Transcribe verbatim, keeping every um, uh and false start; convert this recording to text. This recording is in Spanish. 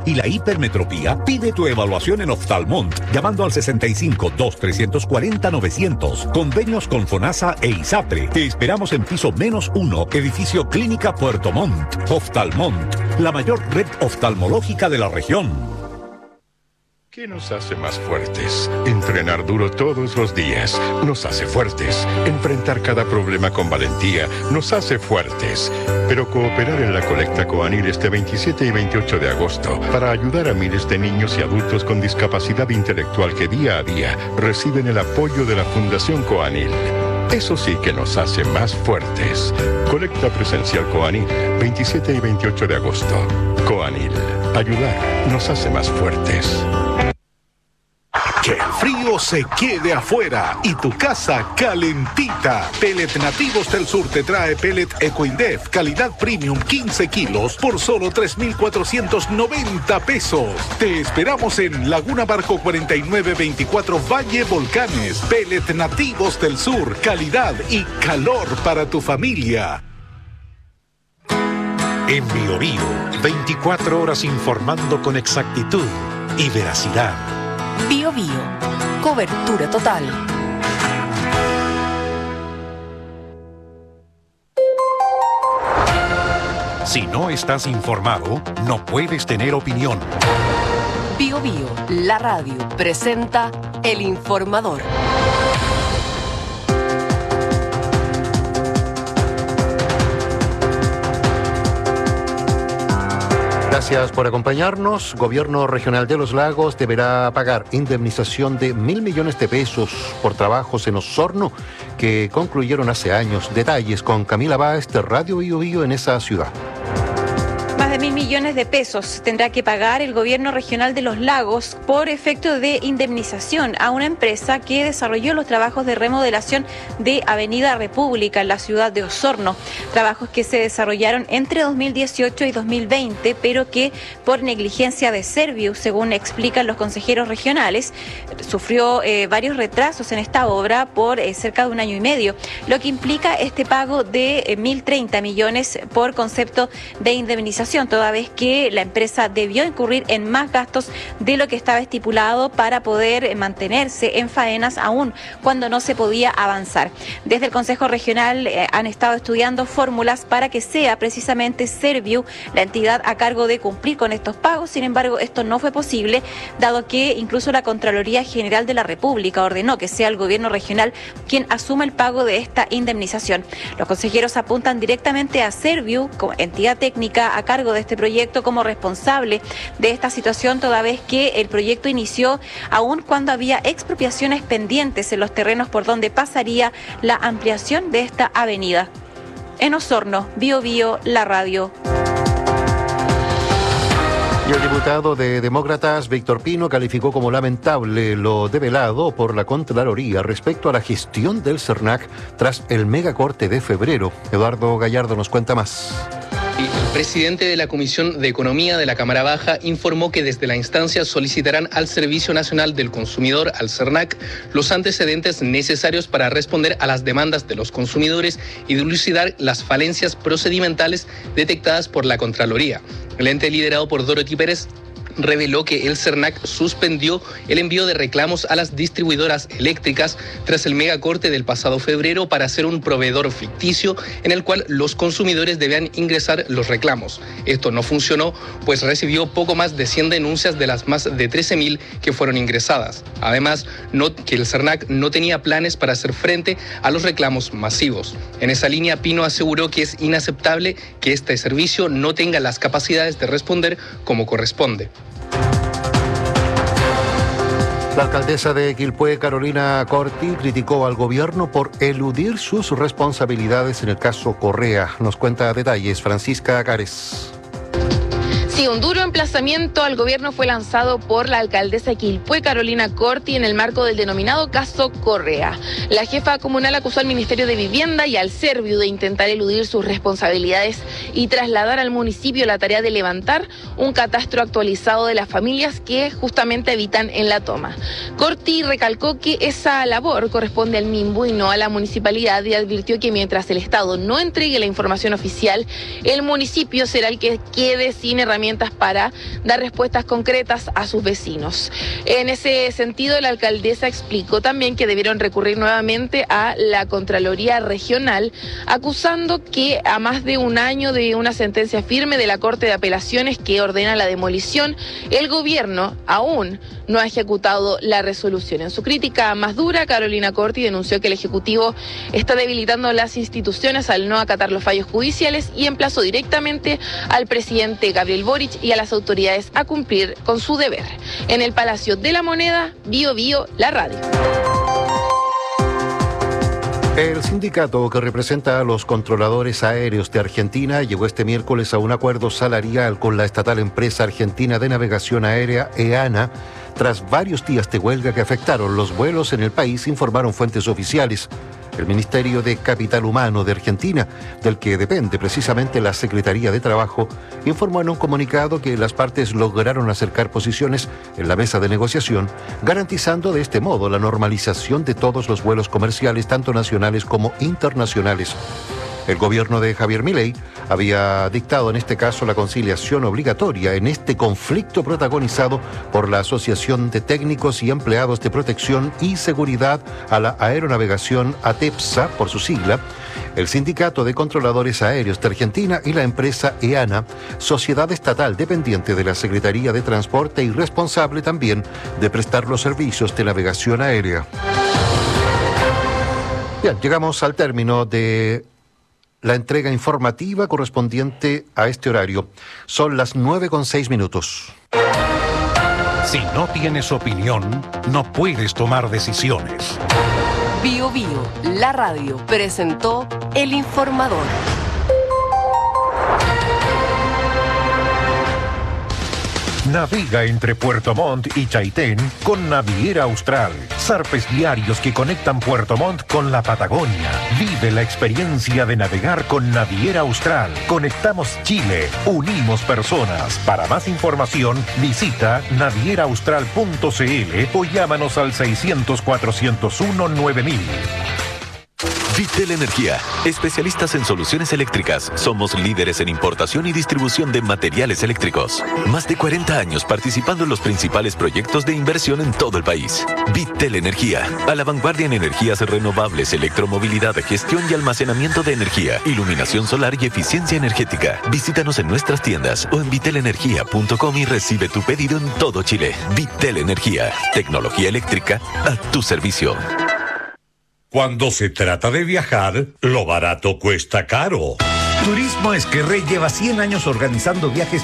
y la hipermetropía, pide tu evaluación en Oftalmont llamando al sesenta y cinco, dos, trescientos cuarenta, novecientos. Convenios con FONASA e ISAPRE. Te esperamos en piso menos uno, edificio Clínica Puerto Montt. Oftalmont, la mayor red oftalmológica de la región. ¿Qué nos hace más fuertes? Entrenar duro todos los días nos hace fuertes. Enfrentar cada problema con valentía nos hace fuertes. Pero cooperar en la colecta Coanil este veintisiete y veintiocho de agosto para ayudar a miles de niños y adultos con discapacidad intelectual que día a día reciben el apoyo de la Fundación Coanil. Eso sí que nos hace más fuertes. Colecta presencial Coanil, veintisiete y veintiocho de agosto. Coanil, ayudar nos hace más fuertes. Que el frío se quede afuera y tu casa calentita. Pellet Nativos del Sur te trae pellet Ecoindef, calidad premium quince kilos por solo tres mil cuatrocientos noventa pesos. Te esperamos en Laguna Barco cuarenta y nueve veinticuatro Valle Volcanes. Pellet Nativos del Sur, calidad y calor para tu familia. En Bio Bio, veinticuatro horas informando con exactitud y veracidad. Bio Bio, cobertura total. Si no estás informado, no puedes tener opinión. Bio Bio, la radio, presenta El Informador. Gracias por acompañarnos. Gobierno Regional de Los Lagos deberá pagar indemnización de mil millones de pesos por trabajos en Osorno que concluyeron hace años. Detalles con Camila Báez de Radio Bio Bio en esa ciudad. Más de mil millones de pesos tendrá que pagar el Gobierno Regional de Los Lagos por efecto de indemnización a una empresa que desarrolló los trabajos de remodelación de Avenida República en la ciudad de Osorno. Trabajos que se desarrollaron entre dos mil dieciocho y dos mil veinte, pero que por negligencia de Serviu, según explican los consejeros regionales, sufrió eh, varios retrasos en esta obra por eh, cerca de un año y medio, lo que implica este pago de eh, mil treinta millones por concepto de indemnización, toda vez que la empresa debió incurrir en más gastos de lo que estaba estipulado para poder mantenerse en faenas aún cuando no se podía avanzar. Desde el Consejo Regional eh, han estado estudiando fórmulas para que sea precisamente Serviu la entidad a cargo de cumplir con estos pagos. Sin embargo, esto no fue posible, dado que incluso la Contraloría General de la República ordenó que sea el Gobierno Regional quien asuma el pago de esta indemnización. Los consejeros apuntan directamente a Serviu como entidad técnica a cargo de este proyecto como responsable de esta situación, toda vez que el proyecto inició aún cuando había expropiaciones pendientes en los terrenos por donde pasaría la ampliación de esta avenida. En Osorno, Bio Bio, la radio. Y el diputado de Demócratas, Víctor Pino, calificó como lamentable lo develado por la Contraloría respecto a la gestión del CERNAC tras el megacorte de febrero. Eduardo Gallardo nos cuenta más. El presidente de la Comisión de Economía de la Cámara Baja informó que desde la instancia solicitarán al Servicio Nacional del Consumidor, al CERNAC, los antecedentes necesarios para responder a las demandas de los consumidores y dilucidar las falencias procedimentales detectadas por la Contraloría. El ente liderado por Dorothy Pérez reveló que el CERNAC suspendió el envío de reclamos a las distribuidoras eléctricas tras el megacorte del pasado febrero para hacer un proveedor ficticio en el cual los consumidores debían ingresar los reclamos. Esto no funcionó, pues recibió poco más de cien denuncias de las más de trece mil que fueron ingresadas. Además, no, que el CERNAC no tenía planes para hacer frente a los reclamos masivos. En esa línea, Pino aseguró que es inaceptable que este servicio no tenga las capacidades de responder como corresponde. La alcaldesa de Quilpué, Carolina Corti, criticó al gobierno por eludir sus responsabilidades en el caso Correa. Nos cuenta detalles Francisca Cares. Sí, un duro emplazamiento al gobierno fue lanzado por la alcaldesa de Quilpué, Carolina Corti, en el marco del denominado caso Correa. La jefa comunal acusó al Ministerio de Vivienda y al Serviu de intentar eludir sus responsabilidades y trasladar al municipio la tarea de levantar un catastro actualizado de las familias que justamente habitan en la toma. Corti recalcó que esa labor corresponde al MIMBU y no a la municipalidad, y advirtió que mientras el Estado no entregue la información oficial, el municipio será el que quede sin herramientas herramientas para dar respuestas concretas a sus vecinos. En ese sentido, la alcaldesa explicó también que debieron recurrir nuevamente a la Contraloría Regional, acusando que a más de un año de una sentencia firme de la Corte de Apelaciones que ordena la demolición, el gobierno aún no ha ejecutado la resolución. En su crítica más dura, Carolina Corti denunció que el Ejecutivo está debilitando las instituciones al no acatar los fallos judiciales y emplazó directamente al presidente Gabriel Boric y a las autoridades a cumplir con su deber. En el Palacio de la Moneda, Bío Bío, la radio. El sindicato que representa a los controladores aéreos de Argentina llegó este miércoles a un acuerdo salarial con la estatal empresa argentina de navegación aérea EANA tras varios días de huelga que afectaron los vuelos en el país, informaron fuentes oficiales. El Ministerio de Capital Humano de Argentina, del que depende precisamente la Secretaría de Trabajo, informó en un comunicado que las partes lograron acercar posiciones en la mesa de negociación, garantizando de este modo la normalización de todos los vuelos comerciales, tanto nacionales como internacionales. El gobierno de Javier Milei había dictado en este caso la conciliación obligatoria en este conflicto protagonizado por la Asociación de Técnicos y Empleados de Protección y Seguridad a la Aeronavegación, ATEPSA por su sigla, el Sindicato de Controladores Aéreos de Argentina y la empresa EANA, sociedad estatal dependiente de la Secretaría de Transporte y responsable también de prestar los servicios de navegación aérea. Bien, llegamos al término de la entrega informativa correspondiente a este horario. Son las nueve con seis minutos. Si no tienes opinión, no puedes tomar decisiones. Bío Bío, la radio, presentó El Informador. Navega entre Puerto Montt y Chaitén con Naviera Austral. Zarpes diarios que conectan Puerto Montt con la Patagonia. Vive la experiencia de navegar con Naviera Austral. Conectamos Chile, unimos personas. Para más información, visita naviera austral punto c l o llámanos al seiscientos, cuatrocientos uno, nueve mil. Vitel Energía, especialistas en soluciones eléctricas. Somos líderes en importación y distribución de materiales eléctricos. Más de cuarenta años participando en los principales proyectos de inversión en todo el país. Vitel Energía, a la vanguardia en energías renovables, electromovilidad, gestión y almacenamiento de energía, iluminación solar y eficiencia energética. Visítanos en nuestras tiendas o en vitel energía punto com y recibe tu pedido en todo Chile. Vitel Energía, tecnología eléctrica a tu servicio. Cuando se trata de viajar, lo barato cuesta caro. Turismo Esquerrey lleva cien años organizando viajes